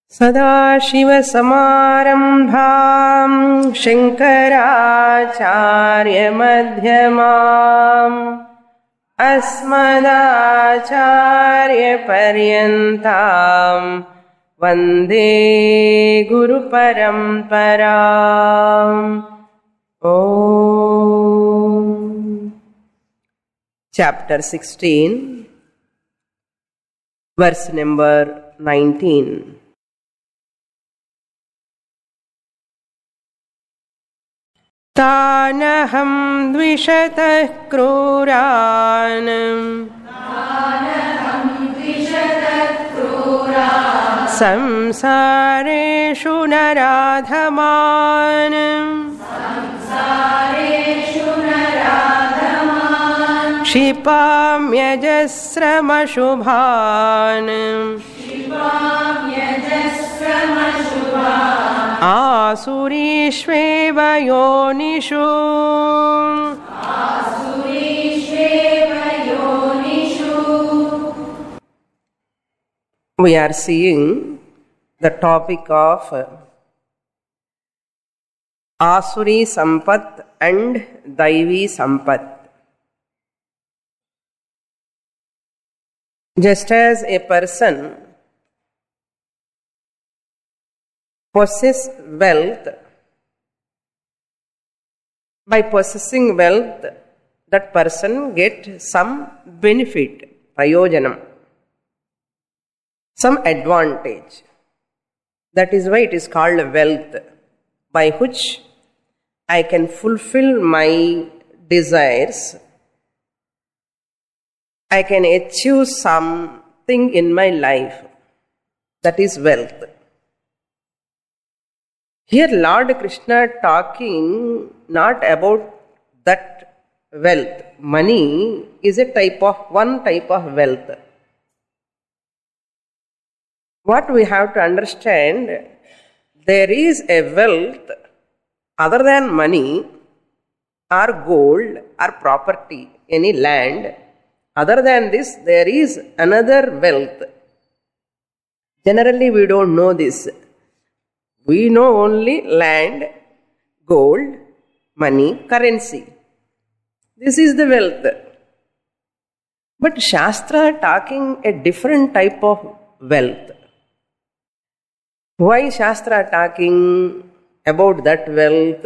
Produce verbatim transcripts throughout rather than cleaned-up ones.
सदाशिवसमारम्भां शङ्कराचार्यमध्यमाम् अस्मदाचार्यपर्यन्तां वन्दे गुरुपरम्पराम्. Om. Chapter sixteen, verse number nineteen. तानहं द्विषतः क्रूरान् संसारेषु नराधमान् क्षिपाम्यजस्रमशुभान् आसुरीष्वेव योनिषु. We are seeing the topic of Asuri Sampat and Daivi Sampat. Just as a person possesses wealth, by possessing wealth, that person gets some benefit, prayojanam, some advantage. That is why it is called wealth, by which I can fulfill my desires. I can achieve something in my life. That is wealth. Here Lord Krishna talking not about that wealth. Money is a type of, one type of wealth. What we have to understand, there is a wealth other than money or gold or property, any land. Other than this, there is another wealth. Generally, we don't know this. We know only land, gold, money, currency. This is the wealth. But Shastra talking a different type of wealth. Why Shastra talking about that wealth?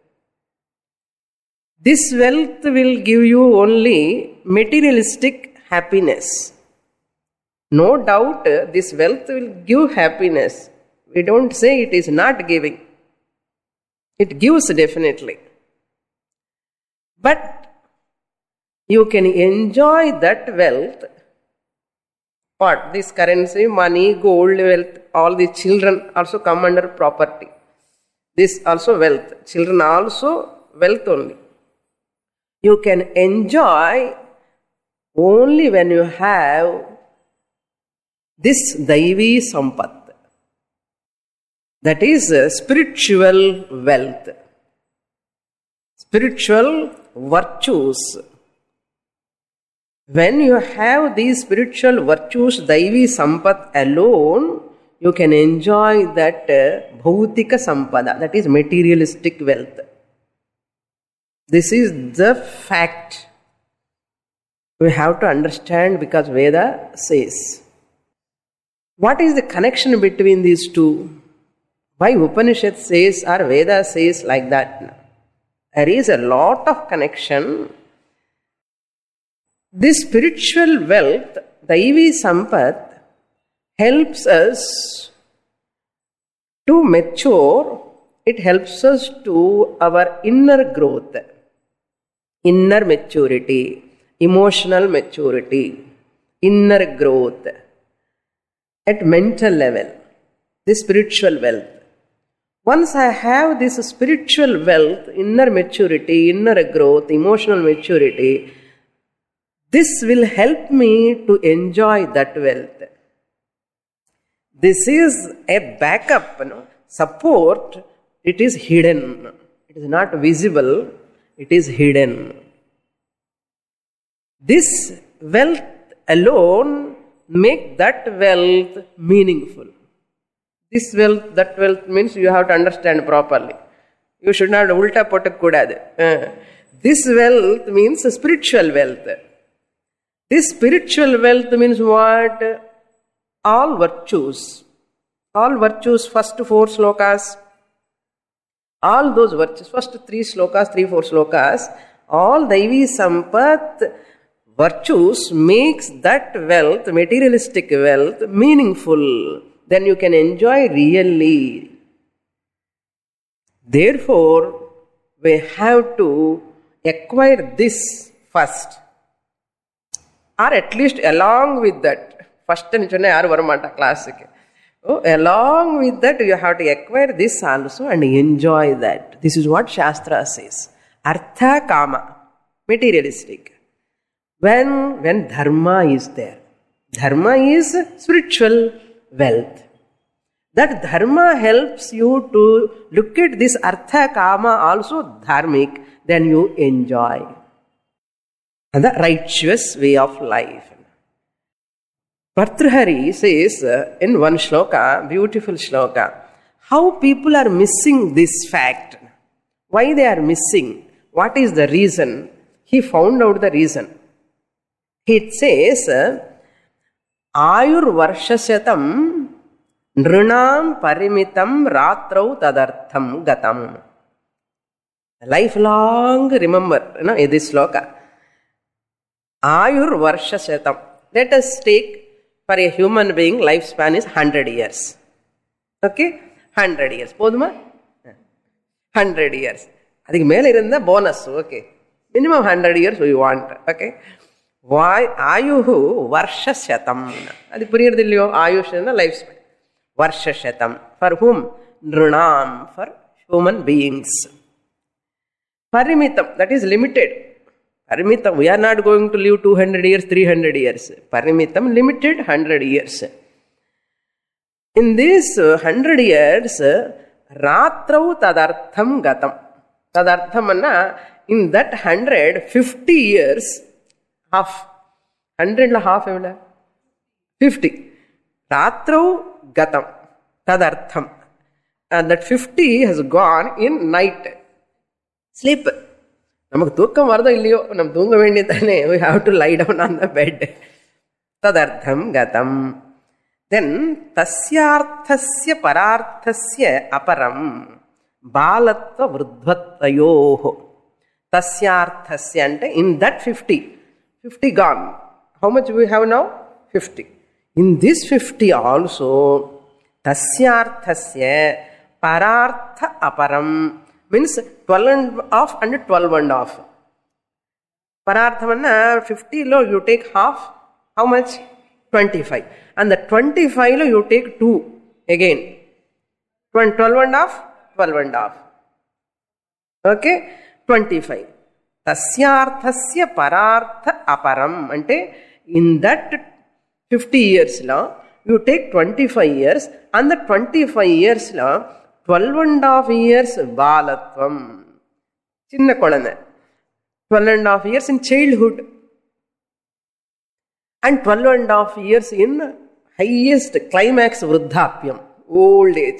This wealth will give you only materialistic happiness. No doubt this wealth will give happiness. We don't say it is not giving. It gives definitely. But you can enjoy that wealth. What? This currency, money, gold, wealth, all the children also come under property. This also wealth. Children also wealth only. You can enjoy only when you have this Daivi Sampat. That is spiritual wealth. Spiritual virtues. When you have these spiritual virtues, Daivi Sampat alone, you can enjoy that Bhautika Sampada, that is materialistic wealth. This is the fact. We have to understand because Veda says. What is the connection between these two? Why Upanishad says or Veda says like that? There is a lot of connection. This spiritual wealth, Daivi Sampat, helps us to mature. It helps us to our inner growth, inner maturity, emotional maturity, inner growth at mental level, this spiritual wealth. Once I have this spiritual wealth, inner maturity, inner growth, emotional maturity, this will help me to enjoy that wealth. This is a backup, you know, support. It is hidden. It is not visible. It is hidden. This wealth alone make that wealth meaningful. This wealth, that wealth means you have to understand properly. You should not ulta pottakudadu. This wealth means spiritual wealth. This spiritual wealth means what? All virtues. All virtues, first four slokas. All those virtues, first three slokas, three, four slokas, all Daivi Sampat virtues makes that wealth, materialistic wealth, meaningful. Then you can enjoy really. Therefore, we have to acquire this first. Or at least along with that. First, yaru varamata classic. Oh, along with that, you have to acquire this also and enjoy that. This is what Shastra says. Artha Kama, materialistic. When, when dharma is there. Dharma is spiritual wealth. That dharma helps you to look at this Artha Kama also dharmic, then you enjoy. And the righteous way of life. Bhartrhari says in one shloka, beautiful shloka, how people are missing this fact. Why they are missing? What is the reason? He found out the reason. It says, Ayur Varshasyatam Nrunam Parimitam Ratrau Tadartham Gatam. Lifelong, remember, you know, this shloka. Ayur Varshasyatam. Let us take, for a human being, lifespan is one hundred years. Okay? one hundred years. Poduma? one hundred years. Adhik mele irundha bonus. Okay. Minimum one hundred years we want. Okay? Why? Ayuhu varshasyatam. Adi puriyadilliyo? Ayush is the lifespan. Varshasyatam. For whom? Nrunam. For human beings. Parimitam. That is limited. Parimitam, we are not going to live two hundred years, three hundred years. Parimitam, limited one hundred years. In this one hundred years, Ratrau Tadartham Gatam. Tadartham anna, in that one hundred, fifty years, half. one hundred la half evla? fifty. Ratrau Gatam. Tadartham. And that fifty has gone in night. Sleep. நமக்கு தூக்கம் வருதோ இல்லையோ நம்ம தூங்க வேண்டியதானே. We have to lie down on the bed. Tadartham gatam. Then tasyarthasya pararthasya aparam balatva vruddhvatayoho. Tasyarthasya ante in that fifty. fifty gone. How much we have now? fifty. In this fifty also tasyarthasya parartha aparam means twelve and half and twelve and half. Pararthamanna fifty lo you take half. How much? twenty-five. And the twenty-five lo you take two again. twelve and half, twelve and half. Okay? twenty-five. Tasyarthasya parartha aparam. Ante in that fifty years lo you take twenty-five years and the twenty-five years lo twelve and half years balatvam. Chinna kolana. twelve and half years in childhood. And twelve and half years in highest climax vruddhapyam, old age.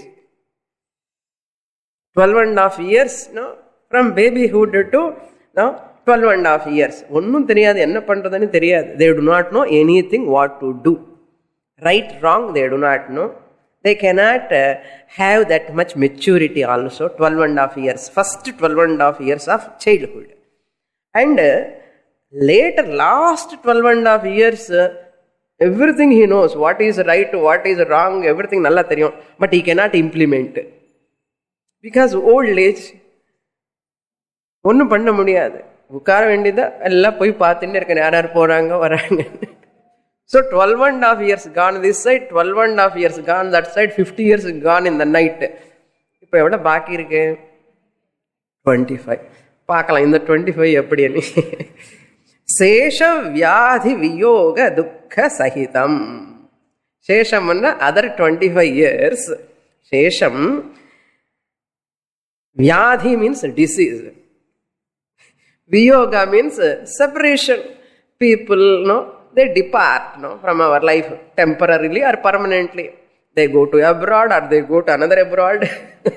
twelve and half years, no, from babyhood to no, twelve and half years. Onnum theriyadu, enna pandradhanu theriyadu. They do not know anything what to do. Right, wrong, they do not know. They cannot uh, have that much maturity also, twelve and half years. First twelve and half years of childhood. And uh, later, last twelve and half years, uh, everything he knows, what is right, what is wrong, everything nalla theriyum. But he cannot implement. Because old age, ஒன்றும் பண்ண முடியாது. உட்கார வேண்டியதா எல்லாம் போய் பார்த்துட்டு இருக்கேன் யார் யார் போகிறாங்க வராங்க. So twelve and half years gone this side, twelve and half years gone that side, fifty years gone in the night. இப்போ எவ்வளோ பாக்கி இருக்கு? twenty-five. பார்க்கலாம் இந்த twenty-five எப்படின்னு. சேஷ வியாதி வியோக துக்க சகிதம். சேஷம்னா அதர் twenty-five years. சேஷம். Vyadhi means disease. Viyoga means separation. People, no, they depart, no, from our life temporarily or permanently. They go to abroad or they go to another abroad.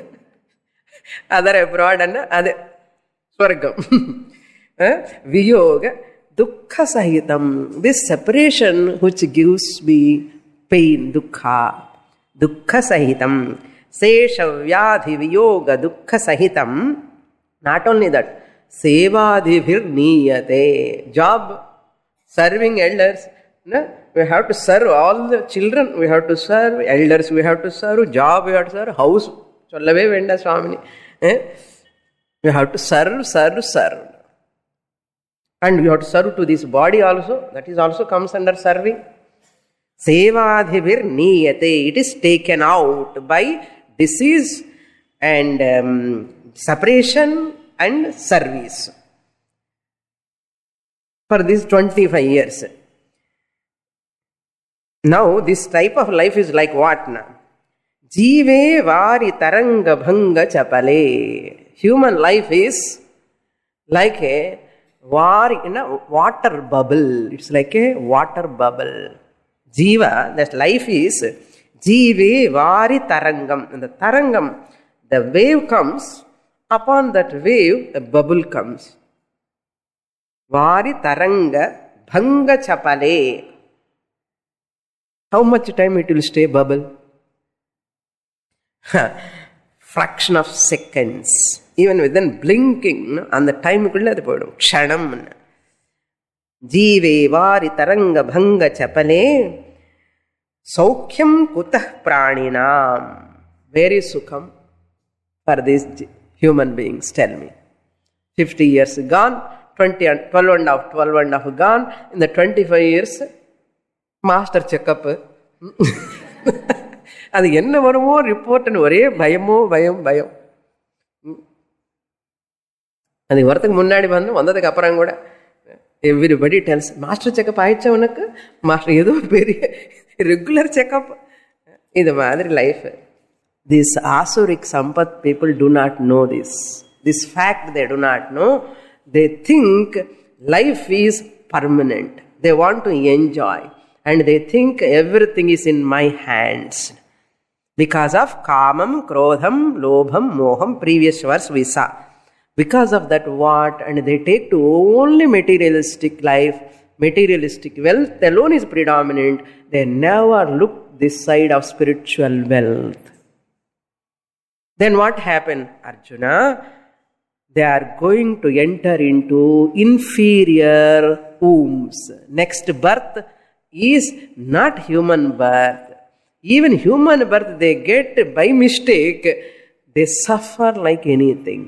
Other abroad and other Swargam. Viyoga, dukkha sahitam. This separation which gives me pain, dukkha. Dukkha sahitam. Sesha vyadhi viyoga dukkha sahitam. Not only that, sevadhibhir niyate. Job, serving elders. No? We have to serve all the children, we have to serve elders, we have to serve job, we have to serve house. Chollave Venda Swamini. Eh? We have to serve, serve, serve. And we have to serve to this body also. That is also comes under serving. Sevadhibhir niyate. It is taken out by disease and um, separation and service. For these twenty-five years. Now, this type of life is like what now? Jive vari taranga bhanga chapale. Human life is like a war in a water bubble. It's like a water bubble. Jiva, that life is Jive vari tarangam. And the tarangam, the wave comes, upon that wave, a bubble comes. Vari taranga bhanga chapale. How much time it will stay bubble? Fraction of seconds. Even within blinking, and the time kulla adu poidum. Kshanam. Jive vari taranga bhanga chapale. Saukhyam kutah praninam. Where is sukham for these human beings? Tell me. Fifty years gone, twenty and twelve and a half, twelve and a half gone. In the twenty-five years, master checkup. அது என்ன வருமோ ரிப்போர்ட்னு ஒரே பயமோ பயம் பயம். அது வரதுக்கு முன்னாடி வந்து வந்ததுக்கு அப்புறம் கூட எவ்ரிபடி டெல்ஸ் மாஸ்டர் செக்அப் ஆயிடுச்சா உனக்கு, மாஸ்டர் ஏதோ பெரிய ரெகுலர் செக்அப். இது மாதிரி life. This asuric sampath people do not know this. This fact they do not know. They think life is permanent. They want to enjoy. And they think everything is in my hands. Because of kamam, krodham, lobham, moham, previous verse we saw. Because of that what? And they take to only materialistic life, materialistic wealth alone is predominant. They never look this side of spiritual wealth. Then what happened, Arjuna? They are going to enter into inferior wombs. Next birth is not human birth. Even human birth they get by mistake, they suffer like anything.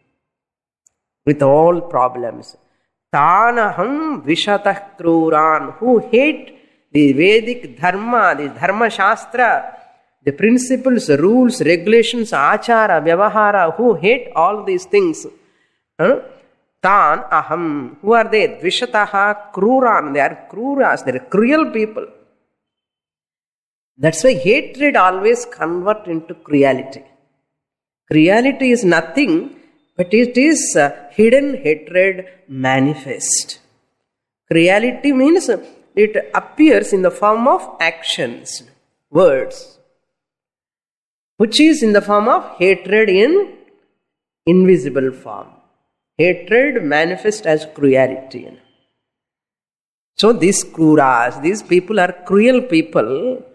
With all problems. Tanaham vishatah kruran. Who hate the Vedic dharma, the dharma shastra, the principles, rules, regulations, achara, vyavahara, who hate all these things. Huh? Tan aham. Who are they? Dvishataha kruran. They are kruras. They are cruel people. That's why hatred always converts into cruelty. Cruelty is nothing, but it is uh, hidden hatred manifest. Cruelty means it appears in the form of actions, words, which is in the form of hatred in invisible form. Hatred manifests as cruelty. So these kruras, these people are cruel people.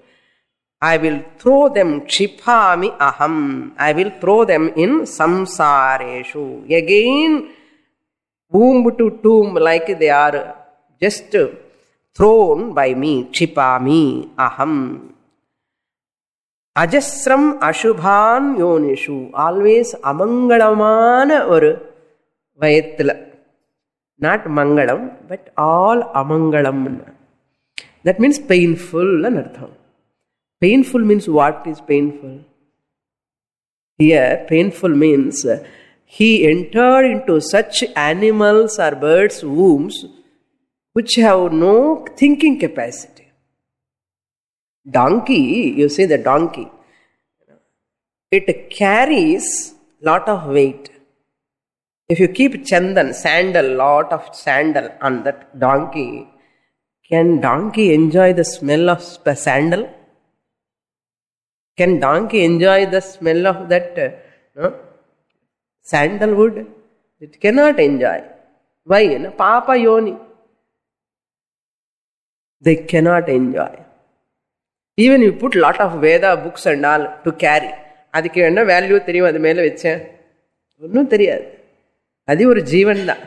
I will throw them kshipami aham. I will throw them in samsareshu. Again, womb to tomb, like they are just thrown by me. Kshipami aham. Ajasram ashubhan yonishu. Always amangalamana or vayatla. Not mangalam, but all amangalam. That means painful anartham. Painful means what is painful? Here, painful means he entered into such animals or birds' wombs which have no thinking capacity. Donkey, you see the donkey, it carries lot of weight. If you keep chandan, sandal, lot of sandal on that donkey, can donkey enjoy the smell of sandal? Can donkey enjoy the smell of that uh, no? sandalwood? It cannot enjoy. Why? No? Papa yoni. They cannot enjoy. Even you put lot of Veda books and all to carry. அதுக்கு என்ன value தெரியும்? அது மேலே வச்சேன் ஒன்றும் தெரியாது. அது ஒரு ஜீவன் தான்.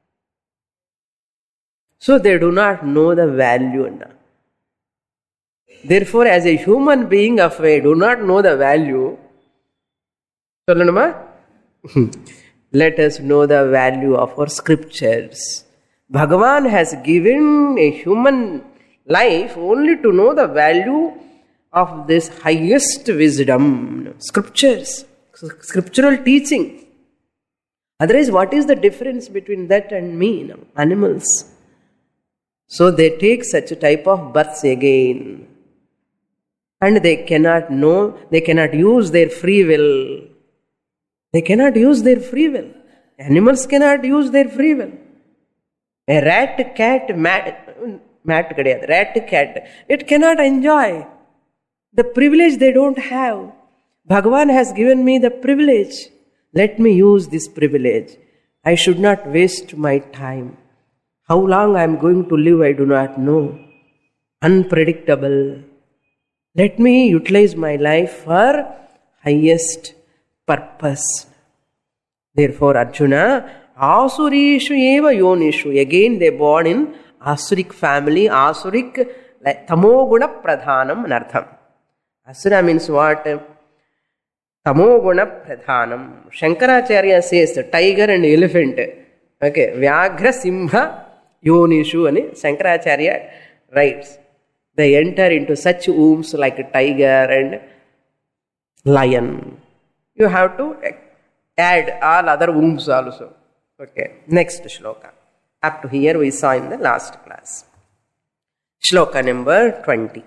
So they do not know the value. Therefore, as a human being, if we do not know the value, சொல்லுமா? Let us know the value of our scriptures. Bhagavan has given a human life only to know the value of this highest wisdom, scriptures, scriptural teaching. Otherwise, what is the difference between that and me, you know, animals? So they take such a type of births again. And they cannot know, they cannot use their free will. They cannot use their free will. Animals cannot use their free will. A rat, cat, mat, mat kadiyad, rat, cat, it cannot enjoy the privilege they don't have. Bhagavan has given me the privilege. Let me use this privilege. I should not waste my time. How long I am going to live, I do not know. Unpredictable. Let me utilize my life for highest purpose. Therefore, Arjuna, Asurishu eva yonishu. Again, they born in Asurik family. Asurik, like Tamoguna Pradhanam Nartham. Asura means what? Tamoguna Pradhanam. Shankaracharya says tiger and elephant. Okay, Vyaghra Simha Yonishu ani Shankaracharya writes. They enter into such wombs like a tiger and lion. You have to add all other wombs also. Okay, next shloka. Up to here we saw in the last class. Shloka number twenty.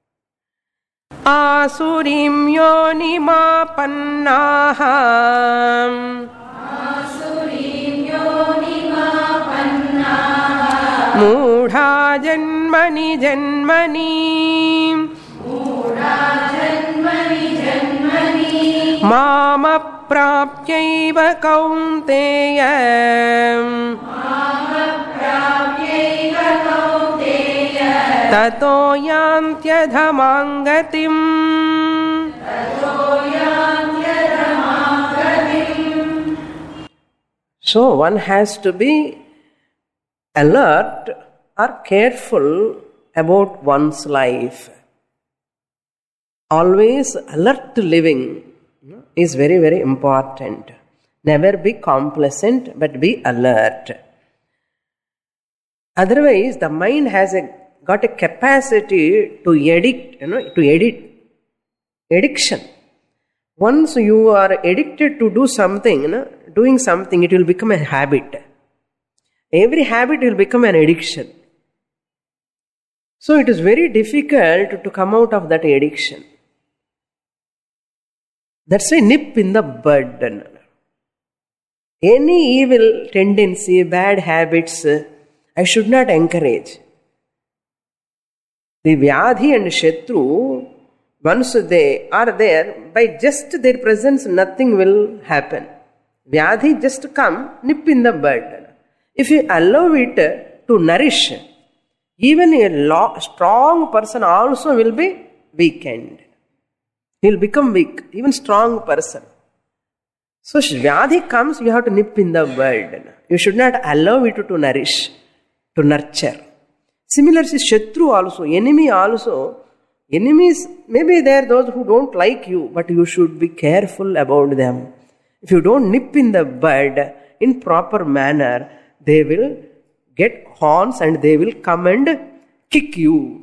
Asurim yonimapannaha Asurim yonimapannaha Mudha janmani janmani Mudha janmani janmani Mama prapyaiva kaunteya Mama prapyaiva kaunteya Tato yantyadhamangatim Tato yantyadhamangatim. So one has to be alert or careful about one's life. Always alert living is very, very important. Never be complacent, but be alert. Otherwise, the mind has a got a capacity to addict, you know, to edit, addiction. Once you are addicted to do something, you know, doing something, it will become a habit. Every habit will become an addiction. So it is very difficult to come out of that addiction. That's a nip in the bud. Any evil tendency, bad habits, I should not encourage. The Vyadhi and Shatru, once they are there, by just their presence, nothing will happen. Vyadhi just come, nip in the bud. If you allow it to nourish, even a lo- strong person also will be weakened. He will become weak, even strong person. So Vyadhi comes, you have to nip in the bud. You should not allow it to nourish, to nurture. Similarly, Shatru also, enemy also. Enemies, maybe they are those who don't like you, but you should be careful about them. If you don't nip in the bud in proper manner, they will get horns and they will come and kick you.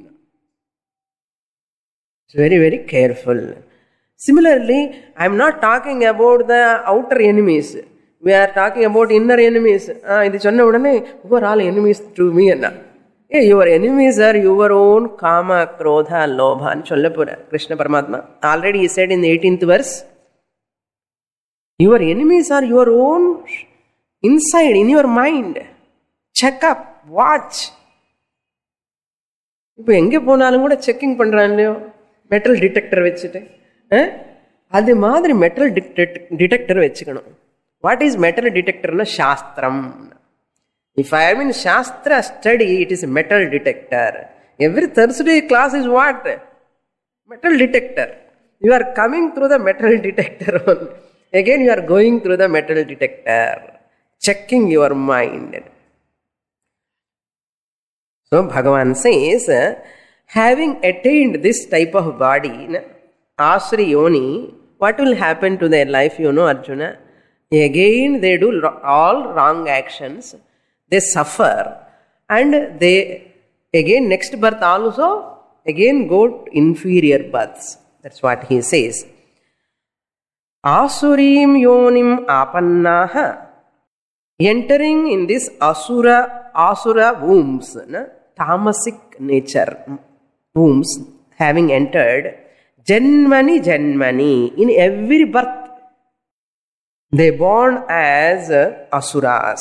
It's very, very careful. Similarly, I am not talking about the outer enemies. We are talking about inner enemies. Ah, this who are all enemies to me. Yeah, your enemies are your own kama, krodha, lobha. Krishna Paramatma already he said in the eighteenth verse. Your enemies are your own inside, in your mind. Check up, watch. Now, எங்கே போனாலும் கூட checking பண்றான் இல்லையோ metal detector வச்சுட்டு அது மாதிரி metal detect detector வச்சுக்கணும். What is metal டிடெக்டர்னா சாஸ்திரம். If I am in Shastra study, it is a metal detector. Every Thursday class is what? Metal detector. You are coming through the metal detector only. Again you are going through the metal detector, checking your mind. So Bhagavan says, having attained this type of body, Asuri Yoni, what will happen to their life, you know, Arjuna? Again they do all wrong actions. They suffer, and they again next birth also again go to inferior births. That's what he says. Asurim yonim apannaha, entering in this asura asura wombs, na? Tamasic nature wombs, having entered janmani janmani, in every birth they born as asuras.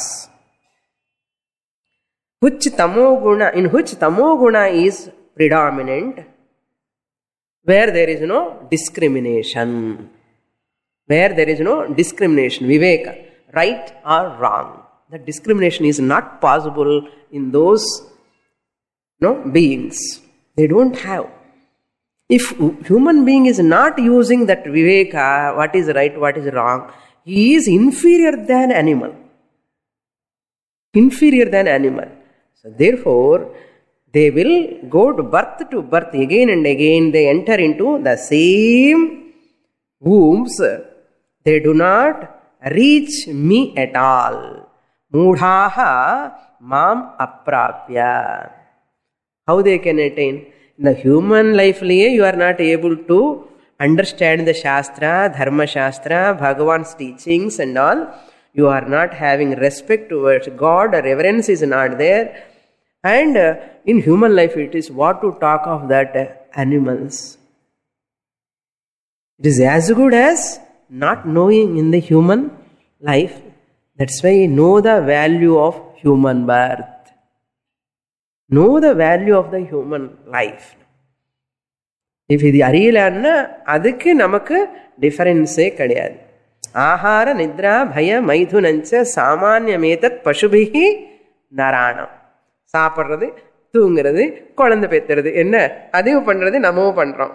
Which tamoguna, in which tamoguna is predominant, where there is no discrimination, where there is no discrimination, viveka, right or wrong. That discrimination is not possible in those no beings. They don't have. If human being is not using that viveka, what is right, what is wrong, he is inferior than animal. Inferior than animal. So therefore, they will go to birth to birth again and again. They enter into the same wombs. They do not reach me at all. Mudhaha mam aprapya. How they can attain? In the human life, you are not able to understand the Shastra, Dharma Shastra, Bhagavan's teachings and all. You are not having respect towards God, reverence is not there. And uh, in human life, it is what to talk of that uh, animals. It is as good as not knowing in the human life. That's why know the value of human birth. Know the value of the human life. If இது அறியலன்னா அதுக்கு நமக்கு டிஃபரன்ஸே கிடையாது. ஆஹார நித்ரா பய மைதுனஞ்ச சாமான்யமேதத் பசுபிஹி நராணம். சாப்பிட்றது, தூங்குறது, குழந்தை பெத்துறது, என்ன அதையும் பண்றது, நம்மவும் பண்றோம்.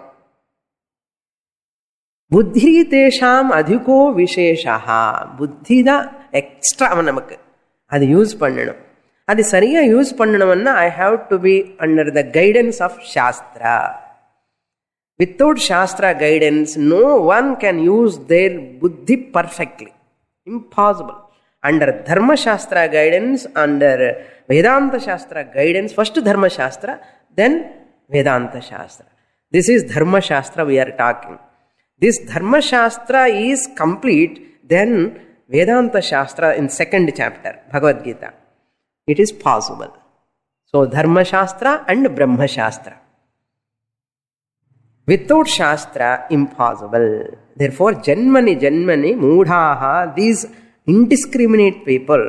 புத்தி தேஷாம் அதிகோ விசேஷா. புத்தி தான் எக்ஸ்ட்ரா நமக்கு, அது யூஸ் பண்ணணும். அது சரியா யூஸ் பண்ணணும்னா I have to be under the guidance of shastra. Without Shastra guidance, no one can use their buddhi perfectly. Impossible. Under Dharma Shastra guidance, under Vedanta Shastra guidance, first Dharma Shastra, then Vedanta Shastra. This is Dharma Shastra we are talking. This Dharma Shastra is complete, then Vedanta Shastra in second chapter, Bhagavad Gita. It is possible. So Dharma Shastra and Brahma Shastra. Without Shastra, impossible. Therefore, Janmani Janmani Mudhaha, these indiscriminate people,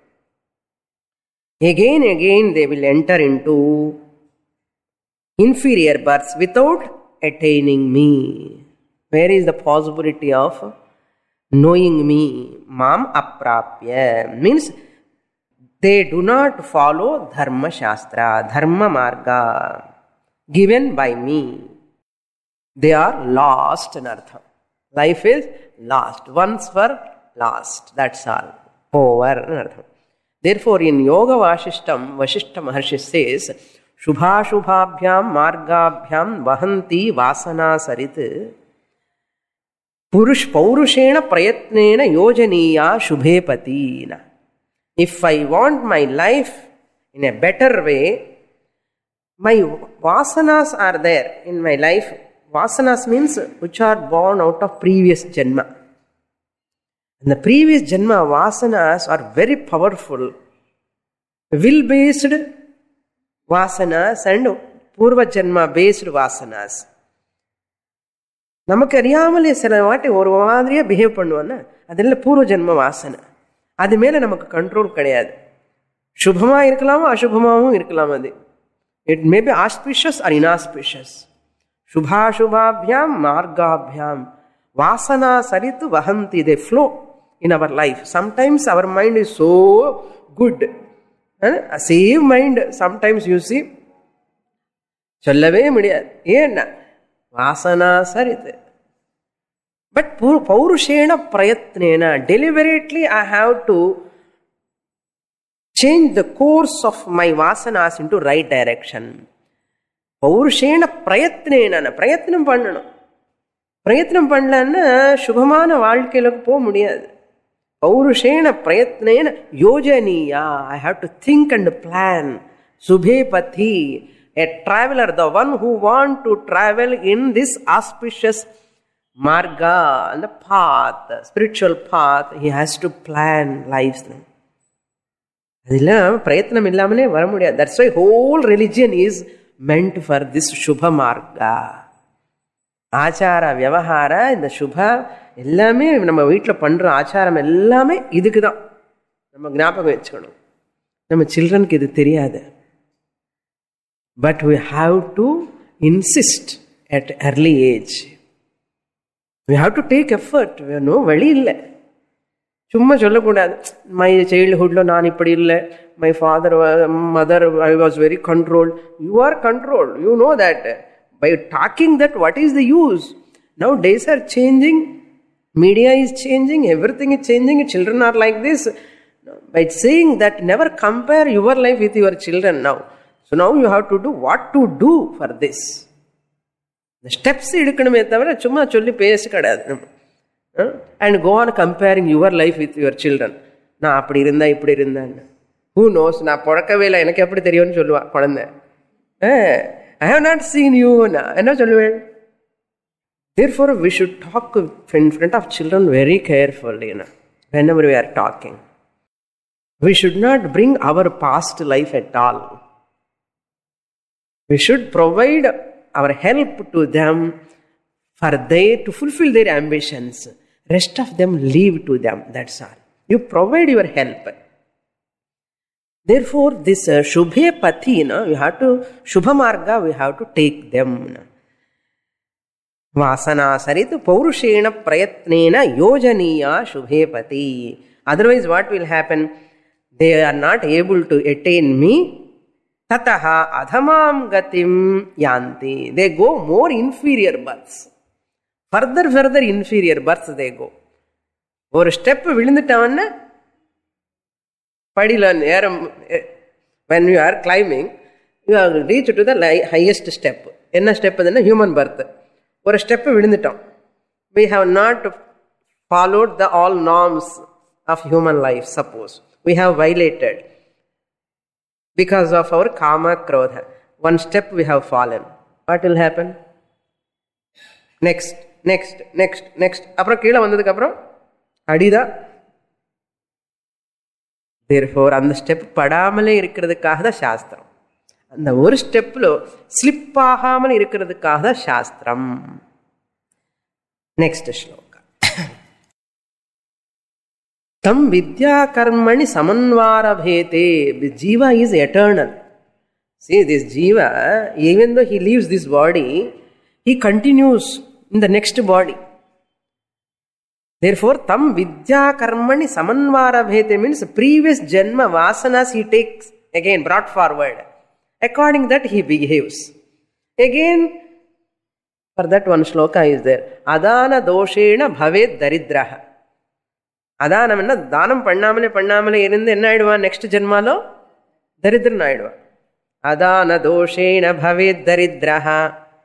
again again they will enter into inferior births without attaining me. Where is the possibility of knowing me? Mam aprapya. Means they do not follow Dharma Shastra, Dharma Marga given by me. They are lost in Artham. Life is lost. Once for lost. That's all. Over in Artham. Therefore, in Yoga Vasishtam, Vasishta Maharshi says, Shubha Shubhabhyam Margabhyam Vahanti Vasana Sarit Purush Paurushena Prayatnena Yojaniya Shubhe Patina. If I want my life in a better way, my vasanas are there in my life. Vasanas means which are born out of previous janma. And the previous janma vasanas are very powerful. Will-based vasanas and purva janma based vasanas. நமக்கு அறியாமலே சில வாட்டி ஒரு மாதிரியா behave பண்ணுவோன்னா அதெல்லாம் பூர்வ ஜென்ம வாசனை. அது மேலே நமக்கு கண்ட்ரோல் கிடையாது. சுபமாக இருக்கலாமா அசுபமாகவும் இருக்கலாம். அது it may be auspicious or inauspicious. Shubha-shubhabhyam margabhyam vasana saritu vahanti. They flow in our life. Sometimes our mind is so good. And same mind, sometimes you see, challave mudiyadu. Yenna? Vasana saritu. But paurushena prayatnena, deliberately I have to change the course of my vasanas into right direction. Paurushena prayatnena, prayatnam pannanum. Prayatnam pannalana shubhamana vaalkailukku po mudiyadu. Paurushena prayatnena yojaniya, I have to think and plan. Subhe pathi, a traveler, the one who want to travel in this auspicious marga, and the path, spiritual path, he has to plan lives. That's why whole religion is meant for this Shubha Marga. Achara, Vyavahara, இந்த Shubha, எல்லாமே நம்ம வீட்டில் பண்ணுற ஆச்சாரம் எல்லாமே இதுக்கு தான். நம்ம ஞாபகம் வச்சுக்கணும். நம்ம சில்ட்ரனுக்கு இது தெரியாது. But we have to insist at early age. We have to take effort. No, வழி இல்லை. சும்மா சொல்லக்கூடாது. மை சைல்ட்ஹுட்ல நான் இப்படி இல்லை, my father mother I was very control. You are control, you know that. By talking that, what is the use? Now days are changing, media is changing, everything is changing, children are like this. By saying that, never compare your life with your children now. So now you have to do what to do for this. The steps edukanume thavara chumma solli pesa kadadu. And go on comparing your life with your children. Na apdi irundha ipdi irundha. Who knows? Na podakave illa enakku eppadi theriyum solluva kodanda. Eh I have not seen you. Enna solluven? Therefore we should talk in front of children very carefully, you know, whenever we are talking. We should not bring our past life at all. We should provide our help to them for they to fulfill their ambitions. Rest of them leave to them. That's all. You provide your help. Therefore, this uh, Shubhe Pathi, you know, you have to, Shubha Marga, we have to take them. You know. Vasana Saritu Paurushena Prayatnena Yojaniya Shubhe Pathi. Otherwise, what will happen? They are not able to attain me. Tataha Adhamam Gatim Yanti. They go more inferior births. Further, further inferior births they go. Or step விழுந்துட்டான்னா படியில ஏறம், when you are climbing, you have reached to the highest step. என்ன step அதுன்னா human birth. ஒரு step விழுந்துட்டோம். We have not followed the all norms of human life, suppose. We have violated because of our kama krodha. One step we have fallen. What will happen? Next, next, next, next. அப்புறம் கீழே வந்ததுக்கு அப்புறம் அடிதான். Therefore, அந்த step படாமலே இருக்கிறதுக்காக தான் சாஸ்திரம். அந்த ஒரு ஸ்டெப்ல ஸ்லிப் ஆகாமல் இருக்கிறதுக்காக தான் சாஸ்திரம். நெக்ஸ்ட் ஸ்லோகா. தம் வித்யா கர்மணி சமன்வாரபேதே. Jiva is eternal. See, this Jiva, even though he leaves this body, he continues in the next body. Therefore, tam vidya karmani samanvarabhete means previous janma vasanas he takes again, brought forward. According that he behaves. Again, for that one shloka is there. Adana doshena bhavet daridraha. Adana enna danam pannamale pannamale irundhu enna aidva next janmalo daridran aidva. Adana doshena bhavet daridraha.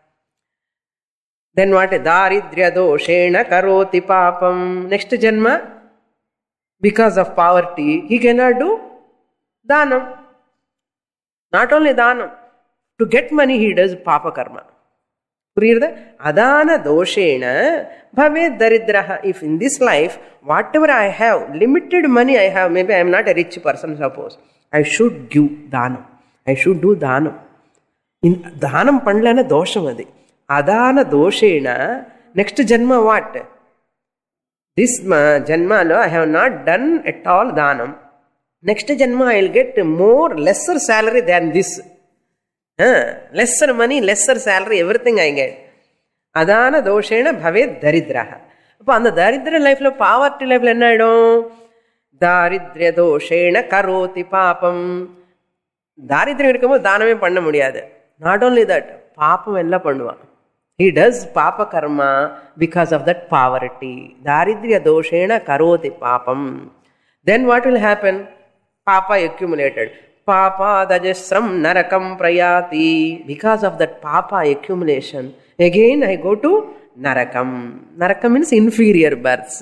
Then what? Daridrya doshena karoti papam. Next janma, because of poverty, he cannot do danam. Not only danam, to get money he does papa karma. Adana doshena bhavet daridraha. If in this life, whatever I have, limited money I have, maybe I am not a rich person, suppose, I should give danam. I should do danam. In danam pandlana dosham adi. Adana doshena, next janma what? This janma lo I have not done at all danam. Next janma I will get more, lesser salary than this. Uh, lesser money, lesser salary, everything I get. அதான தோஷேன பவே தரித்திரஹ. அப்போ அந்த தரித்திர லைஃப்ல, poverty லைஃப்ல என்ன ஆயிடும்? தாரித்ரிய தோஷேன கரோதி பாபம். தாரித்திரம் இருக்கும்போது தானமே பண்ண முடியாது. நாட் ஓன்லி தட், பாப்பம் எல்லாம் பண்ணுவான். He does papa karma because of that poverty. Daridriya doshena karoti papam. Then what will happen? Papa accumulated. Papa dajasram narakam prayati. Because of that papa accumulation, again I go to narakam. Narakam means inferior births.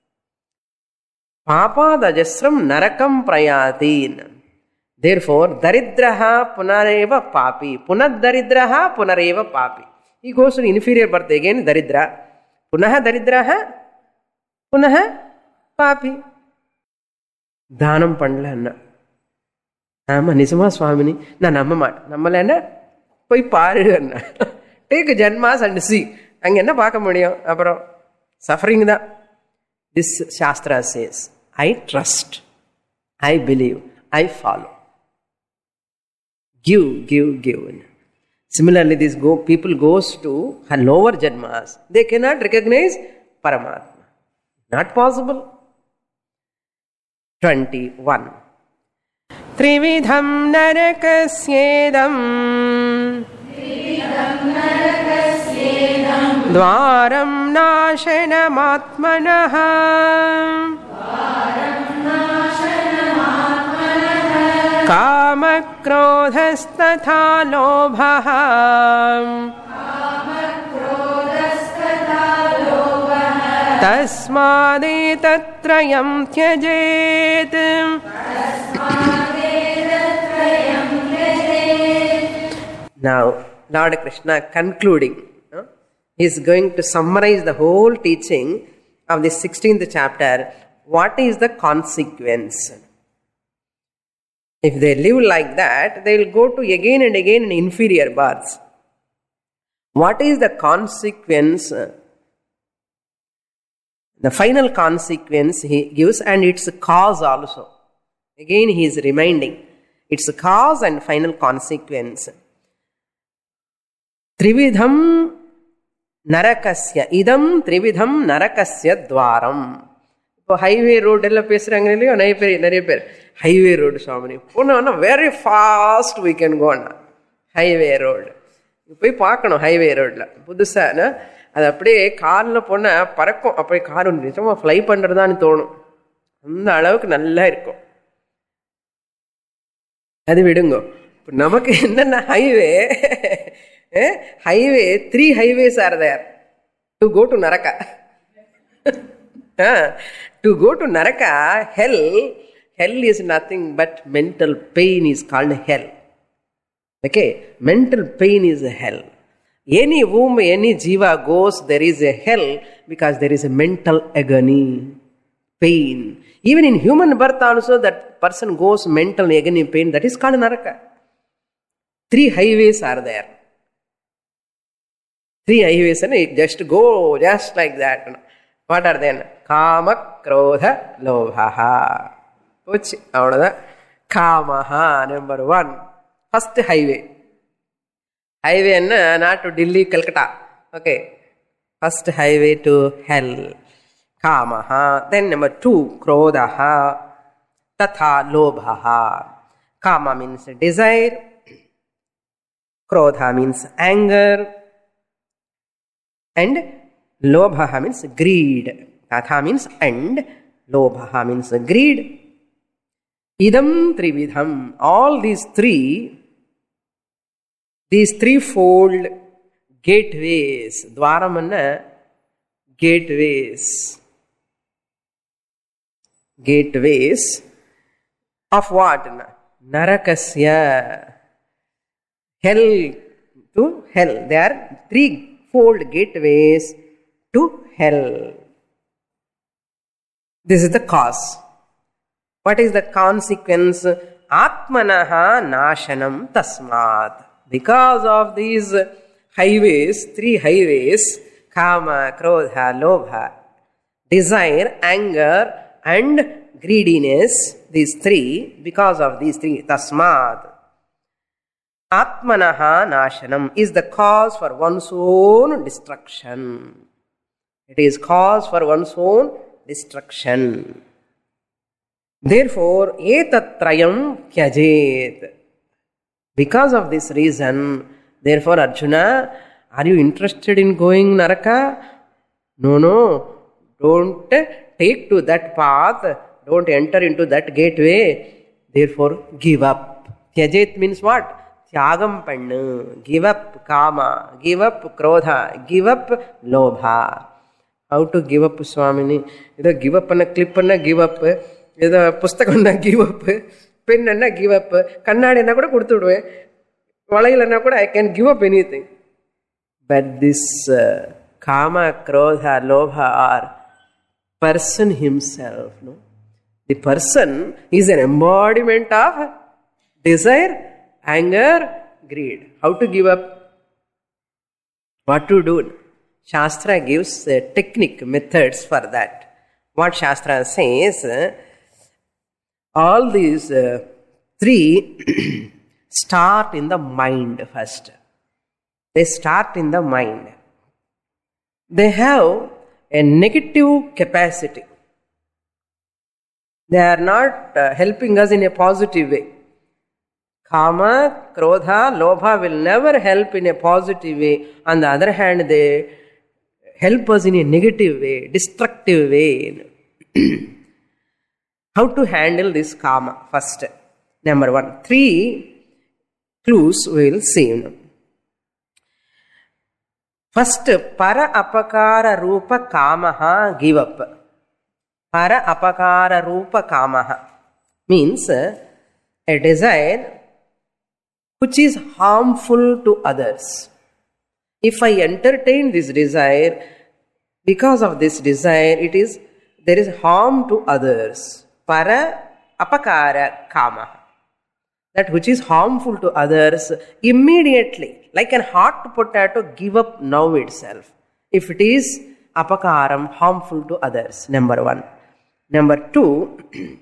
Papa dajasram narakam prayati. Therefore, daridraha punareva papi. Punadaridraha punareva papi. He goes to inferior birth again, daridra. Punaha daridraha, punaha papi. தானம் பண்ணலன்னா, ஆமாம் நிஜமா சுவாமினி நான் நம்ப மாட்டேன். நம்மள போய் பாரு அண்ணா, டேக் ஜன்மாஸ் அண்ட் சி. அங்கே என்ன பார்க்க முடியும்? அப்புறம் சஃபரிங் தான். This shastra says, I trust, I believe, I follow. Give give give. Similarly, these go, people goes to lower janmas. They cannot recognize Paramatma. Not possible. twenty-one. Trividham narakasyedam dvaram nashanamaatmanah कामक्रोधस्तथा लोभः तस्मादेतत्त्रयं त्यजेत्. Now, Lord Krishna concluding, no? He is going to summarize the whole teaching of the sixteenth chapter. What is the consequence? If they live like that, they will go to again and again in inferior births. What is the consequence? The final consequence he gives, and its cause also. Again he is reminding its cause and final consequence. Trividham narakasya idam trividham narakasya dwaram. இப்போ highway road எல்லாம் பேசுகிறாங்க இல்லையோ, நிறைய பேர் நிறைய பேர் highway road சுவாமி போனோன்னா very fast we can gonna. Highway road போய் பார்க்கணும். ஹைவே ரோடில் புதுசாக அது அப்படியே காரில் போனால் பறக்கும். அப்படியே கார் நிஜமாக ஃப்ளை பண்ணுறதான்னு தோணும். அந்த அளவுக்கு நல்லா இருக்கும். அது விடுங்க. இப்போ நமக்கு என்னென்ன highway highway three highways are there to go to நரக்கா. To go to Naraka, hell, hell is nothing but mental pain is called hell. Okay, mental pain is a hell. Any womb, any jiva goes, there is a hell because there is a mental agony, pain. Even in human birth also, that person goes mental agony, pain. That is called Naraka. Three highways are there. Three highways, and it just go just like that. What are they? Kama, Krodha, Lobha. Which avada Kamaha, number one. First highway. Highway and not to Delhi, Calcutta. Okay. First highway to hell. Kamaha. Then number two, Krodha. Tatha Lobha. Kama means desire. Krodha means anger. And Lobha means greed. Tatha means and. Lobha means greed. Idam trividham. All these three, these threefold gateways. Dwaramanna gateways. Gateways of what? Narakasya. Hell to hell. There are threefold gateways to hell. This is the cause. What is the consequence? Atmanaha nashanam tasmat. Because of these highways, three highways, kama, krodha, lobha, desire, anger and greediness, these three, because of these three, tasmat, Atmanaha nashanam is the cause for one's own destruction. It is cause for one's own destruction. Therefore, etatrayam tyajet. Because of this reason, therefore, Arjuna, are you interested in going Naraka? No, no. Don't take to that path. Don't enter into that gateway. Therefore, give up. Tyajet means what? Tyagam pannu. Give up kama. Give up krodha. Give up lobha. How to give up, Swamini? Either give up and a clip and a give up. Either pustakanda give up. Pen and a give up. Kannadi and a kudu. I can give up anything. But this uh, kama, krodha, lobha are person himself. No? The person is an embodiment of desire, anger, greed. How to give up? What to do? Shastra gives uh, technique, methods for that. What Shastra says, uh, all these uh, three start in the mind first. They start in the mind. They have a negative capacity. They are not uh, helping us in a positive way. Kama, krodha, lobha will never help in a positive way. On the other hand, they help us in a negative way, destructive way. How to handle this kama first? Number one, three clues we will see. First, para apakara rupa kamaha, give up. Para apakara rupa kamaha means a desire which is harmful to others. If I entertain this desire, because of this desire, it is there is harm to others. Para apakara kamaha. That which is harmful to others, immediately, like a hot potato, give up now itself. If it is apakaram, harmful to others, number one. Number two,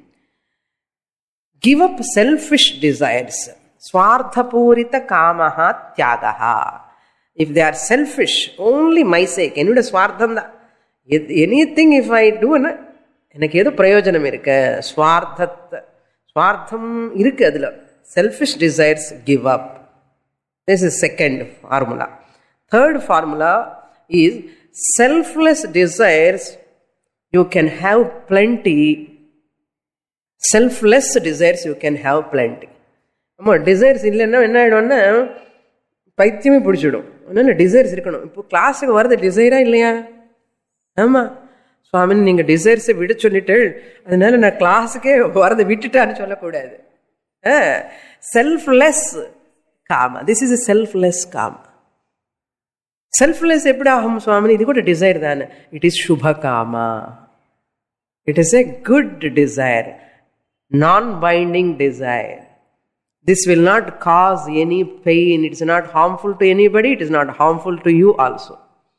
give up selfish desires. Swarthapurita kamaha tyagaha. If they are selfish, only my sake, ennuda swartham. Anything if I do, enakku edo prayojanam irukku. Swarthat, swartham irukku adula. Selfish desires, give up. This is second formula. Third formula is selfless desires. You can have plenty. Selfless desires, you can have plenty. Amma desires illena enna aidona paithiyame pidichidum. Enna desires irukano. Ipo class ku varudha desire ah illaya? Amma Swamini neenga desires vidu sollittel adanal na class ke varudha vittitaanu solla koodadhu. Eh, selfless kama. This is a selfless kama. Selfless eppudu aham Swamini idi kuda desire dana. It is shubha kama. It is a good desire, non-binding desire. This will not cause any pain. It is not harmful to anybody. It is not harmful to you also.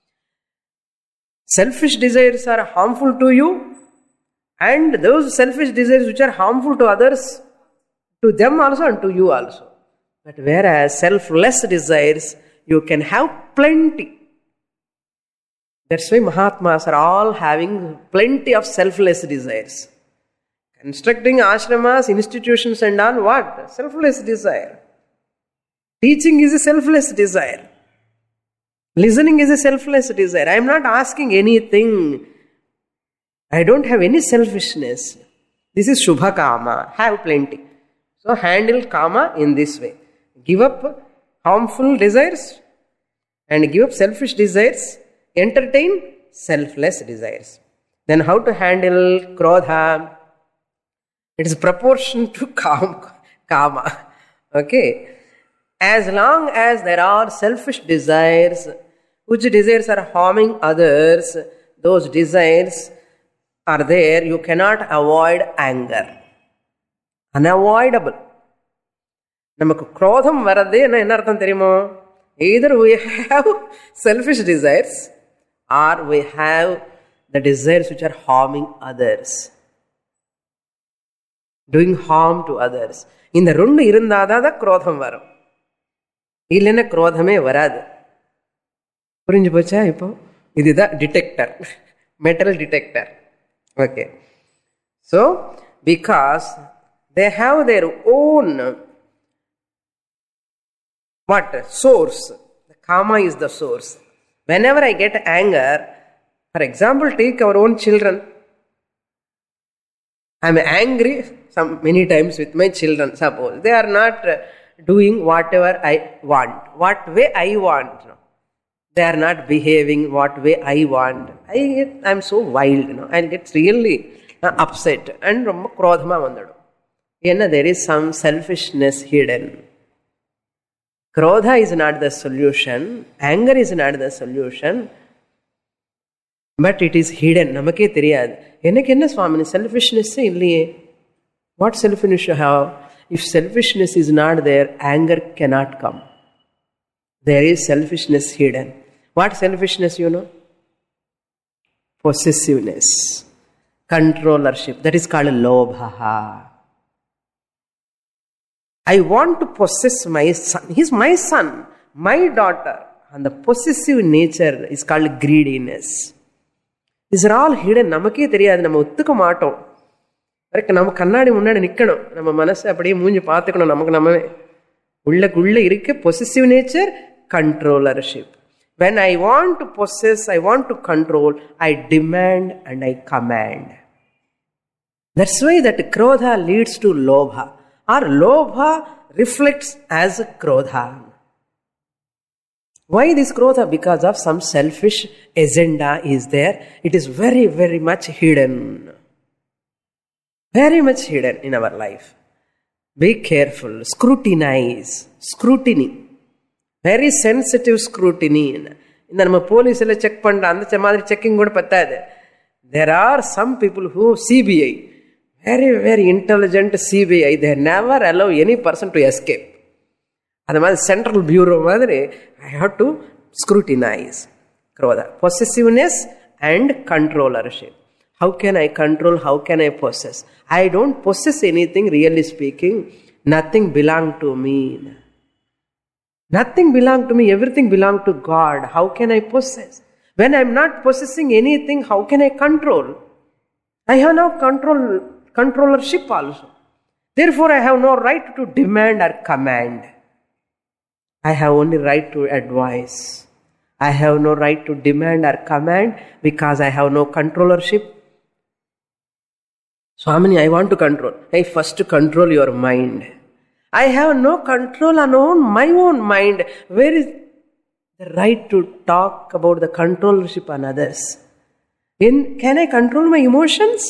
Selfish desires are harmful to you, and those selfish desires which are harmful to others, to them also and to you also. But whereas selfless desires, you can have plenty. That's why Mahatmas are all having plenty of selfless desires. Constructing ashramas, institutions and all, what? Selfless desire. Teaching is a selfless desire. Listening is a selfless desire. I am not asking anything. I don't have any selfishness. This is Shubha Kama. Have plenty. So handle Kama in this way. Give up harmful desires and give up selfish desires. Entertain selfless desires. Then how to handle Krodha? It is proportion to Kama. Okay. As long as there are selfish desires, which desires are harming others, those desires are there, you cannot avoid anger. Unavoidable. நமக்கு குரோதம் வரதே என்ன அர்த்தம் தெரியுமோ? Either we have selfish desires or we have the desires which are harming others. Doing harm to others. இந்த ரெண்டு இருந்தாதான் தான் குரோதம் வரும். இல்லைன்னா குரோதமே வராது. புரிஞ்சு போச்சா? இப்போ இதுதான் detector, metal detector. Okay. So because they have their own what source, the karma is the source. Whenever I get anger, for example, take our own children. I am angry some many times with my children. Suppose they are not doing whatever I want, what way I want. They are not behaving what way I want. I get, I am so wild, you know. I get really uh, upset and romba krodhama vandadu. Yenna there is some selfishness hidden. Krodha is not the solution. Anger is not the solution. But it is hidden. Namakke theriyadu. Enakku enna swami selfishness illiye. What selfishness you have? If selfishness is not there, anger cannot come. There is selfishness hidden. What selfishness you know? Possessiveness. Controllership. That is called lobha. I want to possess my son. He's my son, my daughter. And the possessive nature is called greediness. These are all hidden. Namakke theriyadu. Nama uttukka maatom. Arekku nama kannadi munnadi nikkanum. Nama manasu appadiye moonji paathukanum. Namakku namave ullakulla irukku possessive nature, controllership. When I want to possess, I want to control, I demand and I command. That's why that krodha leads to lobha. Or lobha reflects as krodha. Why this krodha? Because of some selfish agenda is there. It is very, very much hidden. Very much hidden in our life. Be careful. Scrutinize. Scrutiny. Very sensitive scrutiny. இந்த நம்ம போலீஸ்ல check பண்ற அந்த மாதிரி checking கூட பத்தாது. There are some people who C B I, very very intelligent C B I, they never allow any person to escape. அது மாதிரி சென்ட்ரல் பியூரோ மாதிரி I have to scrutinize. Krodha, possessiveness and controllership. How can I control? How can I possess? I don't possess anything, really speaking. Nothing belongs to me. Nothing belongs to me. Everything belongs to God. How can I possess? When I am not possessing anything, how can I control? I have no control, controllership also. Therefore, I have no right to demand or command. I have only right to advise. I have no right to demand or command because I have no controllership. Swamini, I want to control. I first control your mind. I have no control on own, my own mind. Where is the right to talk about the controllership on others? In, can I control my emotions?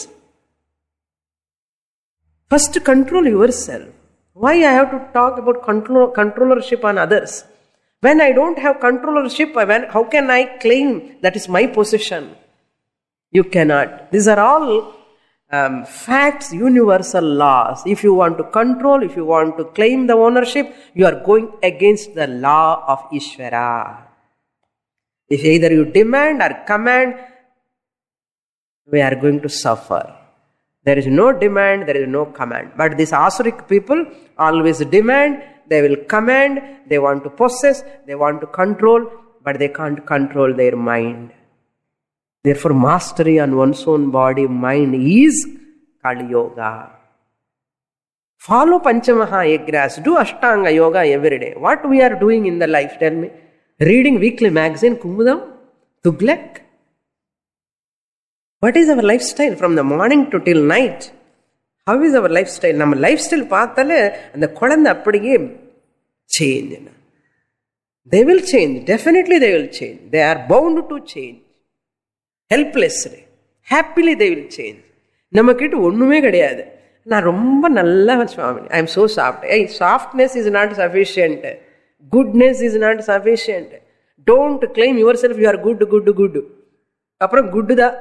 First control yourself. Why I have to talk about control, controllership on others? When I don't have controllership, when, how can I claim that is my possession? You cannot. These are all um, facts, universal laws. If you want to control, if you want to claim the ownership, you are going against the law of Ishvara. If either you demand or command, we are going to suffer. There is no demand, there is no command. But these Asuric people always demand, they will command, they want to possess, they want to control, but they can't control their mind. Therefore, mastery on one's own body, mind is Kali Yoga. Follow Panchamaha Yagras, do Ashtanga Yoga every day. What we are doing in the life, tell me? Reading weekly magazine, Kumudam, Tuglak. What is our lifestyle from the morning to till night? How is our lifestyle? Nama lifestyle paathale and the kolanda appadiye change. They will change. Definitely they will change. They are bound to change. Helplessly. Happily they will change. Namakittu onnume kediyadu. Na romba nalla Swami. I am so soft. Hey, softness is not sufficient. Goodness is not sufficient. Don't claim yourself you are good, good, good. Appuram good da.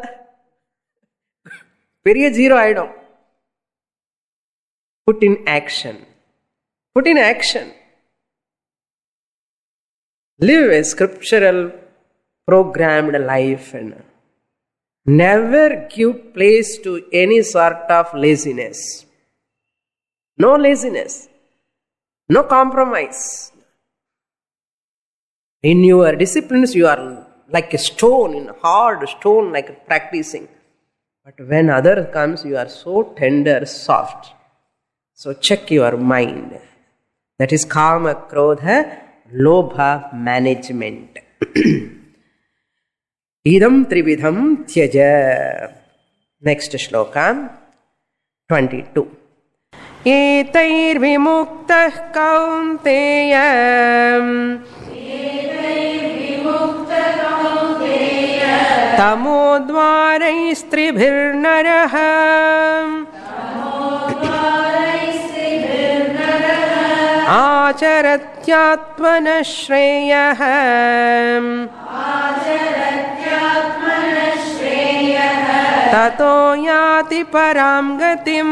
Periya zero aidum. Put in action. Put in action. Live a scriptural programmed life and never give place to any sort of laziness. No laziness. No compromise. In your disciplines, you are like a stone, in hard stone, like practicing. But when other comes, you are so tender, soft. So check your mind. That is kama, krodha, lobha management. Idam trividham tyaja. Next shloka, twenty-two. Etair vimuktah kaunteya tamodvaraistribhirnarah acaratyatmana shreyah tato yati param gatim.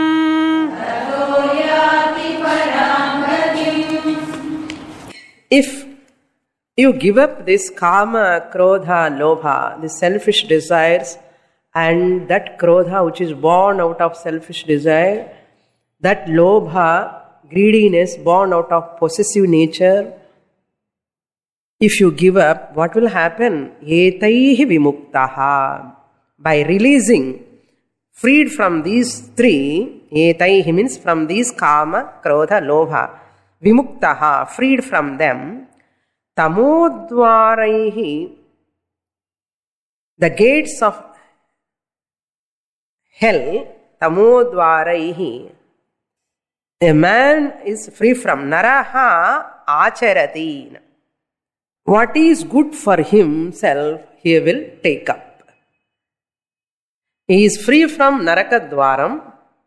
If you give up this kama, krodha, lobha, the selfish desires, and that krodha which is born out of selfish desire, that lobha, greediness born out of possessive nature, if you give up, what will happen? Etaihi vimuktaha. By releasing, freed from these three, etaihi means from these kama, krodha, lobha, vimuktaha, freed from them, tamodvaraihi, the gates of hell, tamodvaraihi, a man is free from naraha acharati. What is good for himself, he will take up. He is free from narakadvaram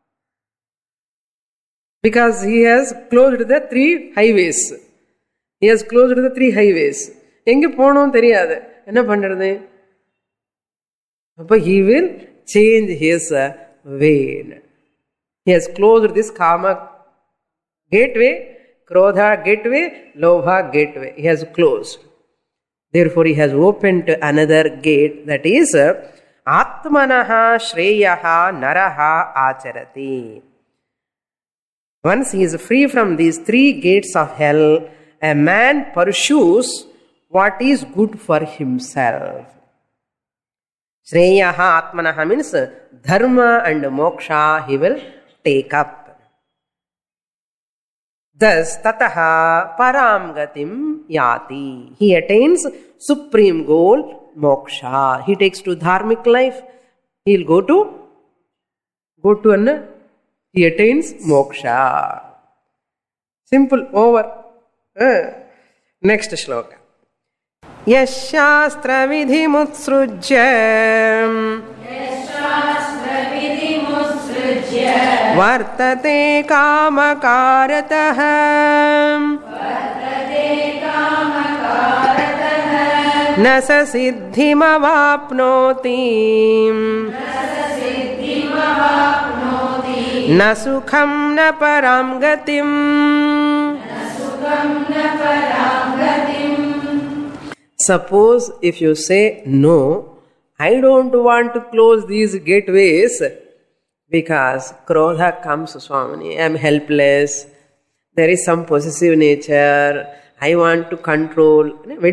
because he has closed the three highways. He has closed the three highways. Enga ponom theriyadu. Enna pandrathu? Appo he will change his way. He has closed this kama gateway, krodha gateway, lobha gateway. He has closed. Therefore, he has opened another gate, that is atmanaha shreyaha naraha acharati. Once he is free from these three gates of hell, a man pursues what is good for himself. Shreyaha atmanaha means dharma and moksha he will take up. Thus, tataha param gatim yati. He attains supreme goal, moksha. He takes to dharmic life. He will go to, go to an, he attains moksha. Simple, over. Uh. Next shloka. Yashastra vidhi mutsrujya vartate kamakaratah na sa siddhim avapnoti na sukham na param gatim. Suppose if you say, no, I don't want to close these gateways because krodha comes, Swamini, I am helpless, there is some possessive nature, I want to control.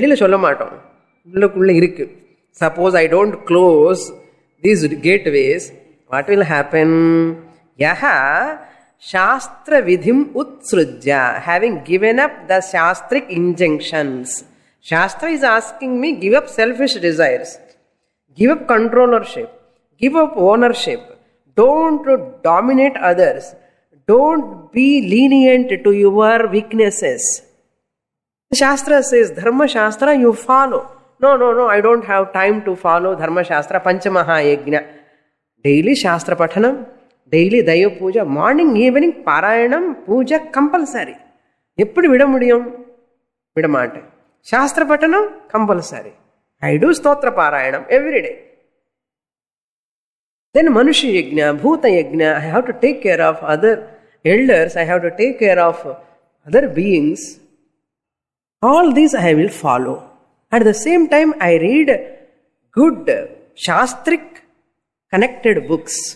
Suppose I don't close these gateways, what will happen? Yaha shastra vidhim utsrujya, having given up the shastric injunctions. Shastra is asking me, give up selfish desires, give up controllership, give up ownership, don't dominate others, don't be lenient to your weaknesses. Shastra says, Dharma Shastra you follow. No, no, no, I don't have time to follow Dharma Shastra, Panchamaha Yajna. Daily Shastra Pathanam, daily Daiva Puja, morning, evening, Parayanam, Puja compulsory. Eppudi vidamudiyam? Vidamate. Shastra Patanam compulsory. I do Stotra Parayanam every day. Then Manushya Yajna, Bhuta Yajna, I have to take care of other elders, I have to take care of other beings. All these I will follow. At the same time, I read good Shastric connected books.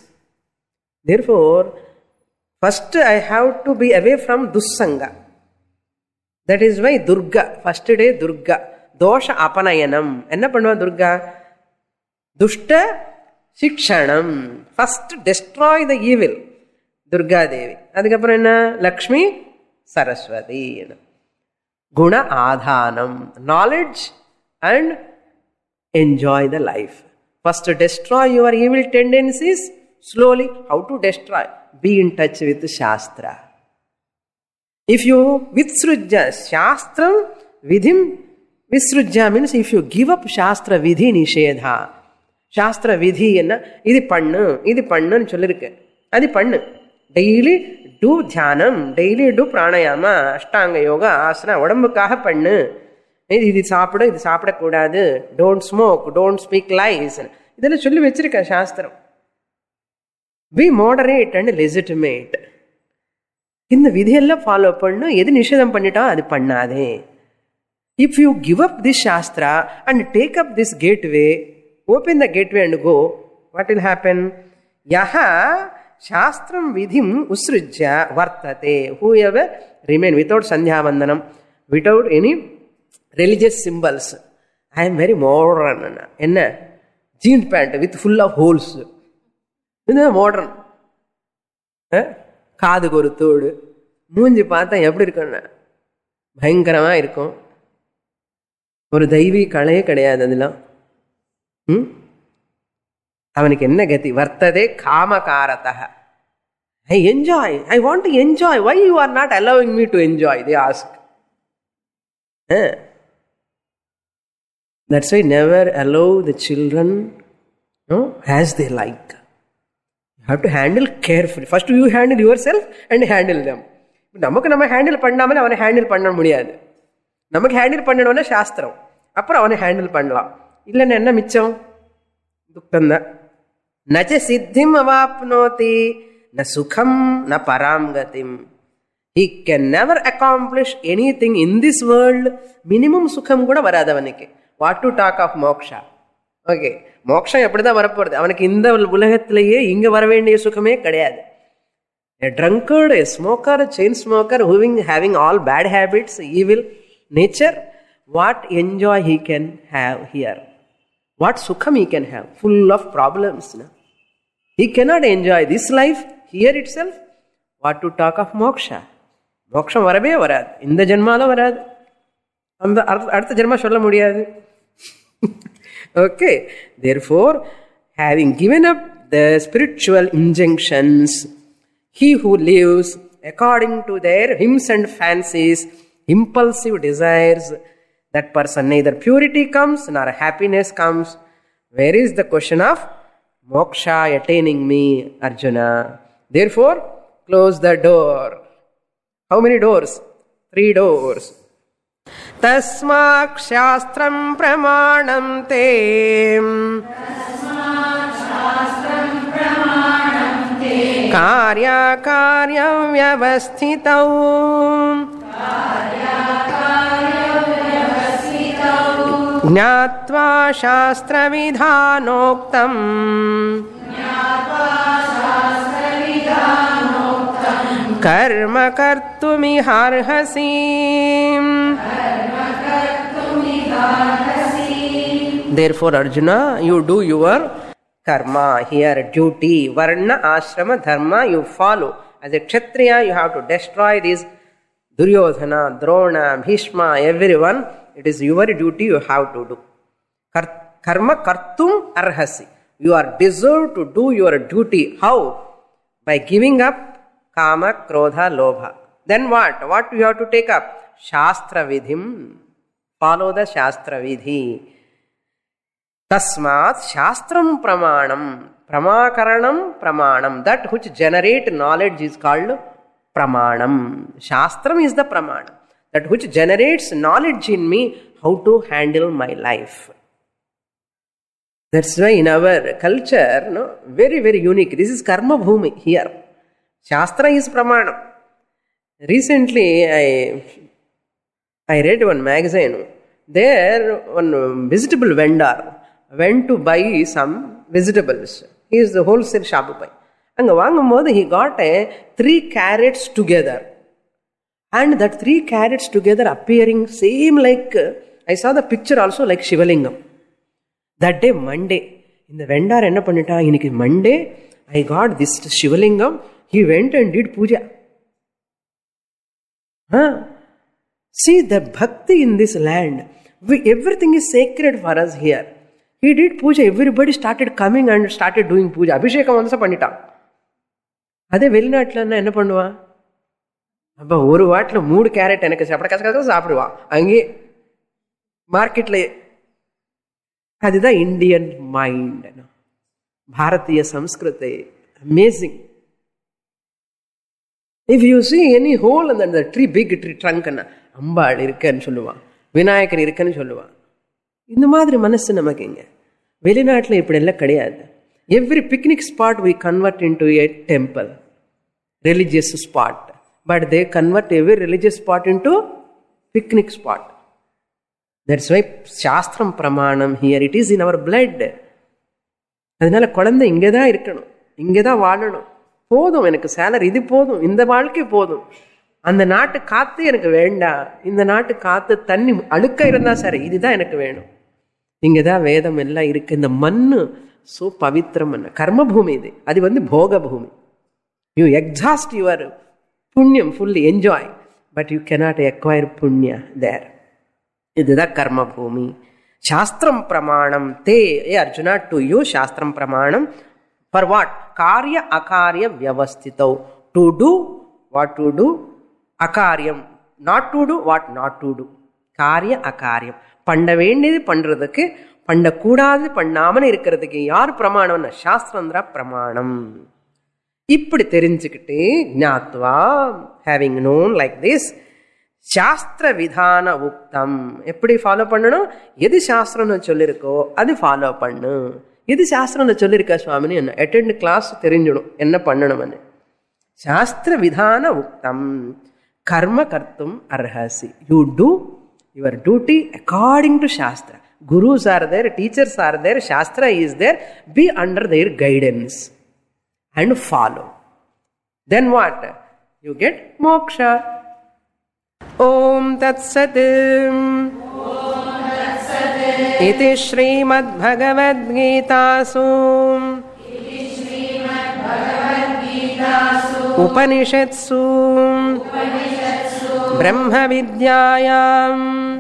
Therefore, first I have to be away from Dussanga. That is why Durga, first day Durga, Dosha Apanayanam. Enna பண்ணுவா Durga? Dushta Shikshanam. First destroy the evil. Durga Devi. அதுக்கப்புறம் என்ன? Lakshmi Saraswati. Guna Adhanam. Knowledge and enjoy the life. First destroy your evil tendencies. Slowly, how to destroy? Be in touch with Shastra. If you Vitsrujya, Shastram Vidhim Visrujya means if you give up Shastra Vidhi Nishedha. Shastra Vidhi enna, idi pannu, idi pannu nu sollirukku. Adi pannu. Daily do dhyanam, daily do pranayama, ashtanga yoga, asana, udambukkaga pannu. இது சாப்பிட இது சாப்பிடக்கூடாது, don't smoke, don't speak lies, இதெல்லாம் சொல்லி வச்சிருக்க சாஸ்திரம். Be moderate and legitimate. இந்த விதியெல்லாம் ஃபாலோ பண்ணு. எது நிஷேதம் பண்ணிட்டா அது பண்ணாதே. If you give up this shastra and take up this gateway, open the gateway and go, what will happen? யஹ சாஸ்திரம் விதிம் உஸ்ருஜ்ய வர்த்ததே, ஹூ எவர் ரிமைன் வித்தவுட் சந்தியாவந்தனம், without any religious symbols. I am very modern. என்ன? Jeans pant with full of holes. இது modern. காதுக்கு ஒரு தோடு, மூஞ்சி பார்த்தா எப்படி இருக்குன்னு பயங்கரமா இருக்கும். ஒரு தெய்வீ கலையே கிடையாது அதெல்லாம். ம் அவனுக்கு என்ன கதி? வர்த்ததே காமகாரதः. I enjoy. I want to enjoy. Why you are not allowing me to enjoy? They ask. Eh? That's why never allow the children, no, as they like. You have to handle carefully. First you handle yourself and handle them. நமக்கு நம்ம handle பண்ணாமல் அவனை handle பண்ண முடியாது. நமக்கு handle பண்ணணும்னா சாஸ்திரம், அப்புறம் அவனை ஹேண்டில் பண்ணலாம். இல்லைன்னா என்ன மிச்சம்? துக்கம்தான். நச்ச சித்திம் அவாப்னோதி ந சுகம் ந பராம் கதிம். He can never accomplish anything in this world. Minimum சுகம் கூட வராது அவனுக்கு. What to talk of moksha? Okay, மோக்ஷம் எப்படிதான் வரப்போறது? அவனுக்கு இந்த உலகத்திலேயே இங்க வர வேண்டிய சுகமே கிடையாது. A drunkard, a smoker, a chain smoker, having, having all bad habits, evil nature, what enjoy he can have here? What sukham he can have? Full of problems. No? He cannot enjoy this life here itself. What to talk of moksha? மோக்ஷம் வரவே வராது, இந்த ஜென்மால வராது, அந்த அடுத்த ஜென்மா சொல்ல முடியாது. Okay, therefore, having given up the spiritual injunctions, he who lives according to their whims and fancies, impulsive desires, that person neither purity comes nor happiness comes. Where is the question of moksha attaining me, Arjuna? Therefore, close the door. How many doors? Three doors. Tasmak shastram pramanam te. Karya karyam vyavasthitau. Jnatva shastra vidhanoktam. Karma kartumiharhasi. Therefore, Arjuna, you do your karma here, duty, varna, ashrama, dharma, you follow. As a kshatriya, you have to destroy these Duryodhana, Drona, Bhishma, everyone. It is your duty you have to do. Karma kartum arhasi. You are deserved to do your duty. How? By giving up kama, krodha, lobha. Then what? What you have to take up? Shastra vidhim. Follow the Shastra vidhi. Tasmat Shastram pramanam. Pramakaranam pramanam. That which generate knowledge is called pramanam. Shastram is the pramanam. That which generates knowledge in me how to handle my life. That's why in our culture, no, very, very unique. This is karma bhumi here. Shastra is pramanam. Recently, I I read one magazine. There, one vegetable vendor went to buy some vegetables. He is the wholesale shop. Anga vaangum bodhu he got a three carrots together. And that three carrots together appearing same like, uh, I saw the picture also like Shivalingam. That day, Monday, in the vendor enna pannita, iniki Monday, I got this Shivalingam. He went and did puja. Huh? See the bhakti in this land. We, everything is sacred for us here. He did puja. Everybody started coming and started doing puja. Abhishekam onsa pannita. Adhe velinaatla enna pannuva? Abba oru vaatla mood carrot enakku sapra kasa kasa saapiduva. Ange market la adida Indian mind. Bharatiya Samskriti. Amazing. If you see any hole in the tree, big tree trunk, Ambal irukkan solluva, Vinayakar irukkan solluva. இந்த மாதிரி மனசு நமக்கு இங்க. வெளிநாட்டில் இப்படி எல்லாம் கிடையாது. Every picnic spot we convert into a temple, religious spot. But they convert every religious spot into picnic spot. That's why Shastram Pramanam here, it is in our blood. அதனால குழந்தை இங்கே தான் இருக்கணும், இங்கே தான் வாழணும். போதும், எனக்கு சேலரி இது போதும், இந்த வாழ்க்கை போதும், அந்த நாட்டு காத்து எனக்கு வேண்டாம், இந்த நாட்டு காத்து தண்ணி அழுக்க இருந்தா சரி, இதுதான் எனக்கு வேணும். இங்கதான் வேதம் எல்லாம் இருக்கு. இந்த மண்ணு சோ பவித்திரம், கர்ம பூமி இது, அது வந்து போக பூமி. யூ எக்ஸாஸ்ட் யுவர் புண்ணியம், fully enjoy, but you cannot acquire புண்ணிய தேர். இதுதான் கர்ம பூமி. சாஸ்திரம் பிரமாணம் தே ஏ அர்ஜுனா டு யூ சாஸ்திரம் பிரமாணம் ஃபார் வாட்? காரிய அகாரிய வியவஸ்திதோ. To do what to do, அகாரியம் not to do what not to do. காரிய அகாரியம், பண்ண வேண்டியது பண்றதுக்கு, பண்ணக்கூடாது பண்ணாமல் இருக்கிறதுக்கு யார் பிரமாணம்னா சாஸ்திரந்திர பிரமாணம். இப்படி தெரிஞ்சுக்கிட்டு ஞாத்வா, ஹேவிங் நோன் லைக் திஸ், சாஸ்திர விதான உக்தம். எப்படி ஃபாலோ பண்ணணும்? எது சாஸ்திரம்னு சொல்லியிருக்கோ அது ஃபாலோ பண்ணு. எது சாஸ்திரம்னு சொல்லியிருக்கா சுவாமின்னு என்ன அட்டெண்ட் கிளாஸ் தெரிஞ்சிடும் என்ன பண்ணணும்னு. சாஸ்திர விதான உக்தம் கர்ம கர்த்தும் அர்ஹசி. You do your duty according to shastra. Gurus are there, teachers are there, Shastra is there. Be under their guidance and follow. Then what? You get moksha. Om Tat Sat. Iti Srimad Bhagavad Gitasu Upanishatsu Brahma Vidyayam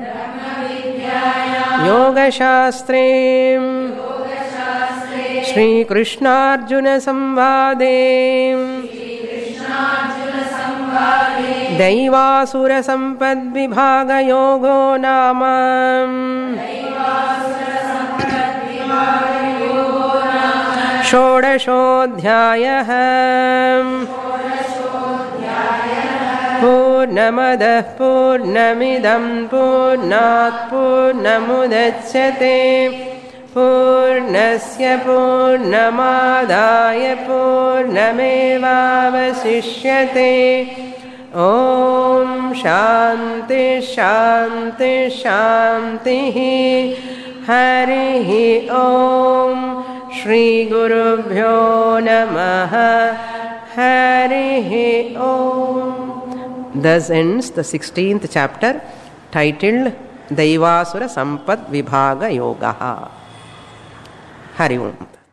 Yoga Shastre Shri Krishnarjuna Samvade Daivasura Sampad Vibhaga Yogo Nama Shodashodhyayah Purnamadah Purnamidam Purnat Purnamudachyate Purnasya Purnamadaya Purnamevavasishyate. Om Shanti Shanti Shanti. Harihi Om. Shri Gurubhyo Namaha. Harihi Om. Thus ends the sixteenth chapter, titled Daivasura Sampad Vibhaga Yoga. Hari Om.